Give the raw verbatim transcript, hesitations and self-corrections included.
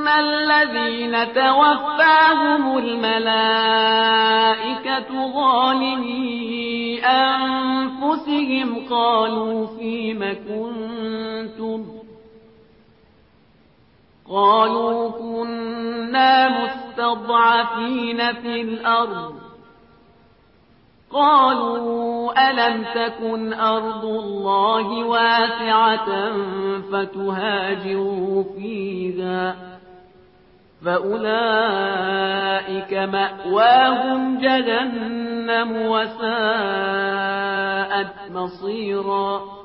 الذين توفاهم الملائكة ظالمي أنفسهم قالوا فيم كنتم قالوا كنا مستضعفين في الأرض قالوا ألم تكن أرض الله واسعة فتهاجروا فيها فأولئك مأواهم جهنم وساءت مصيرا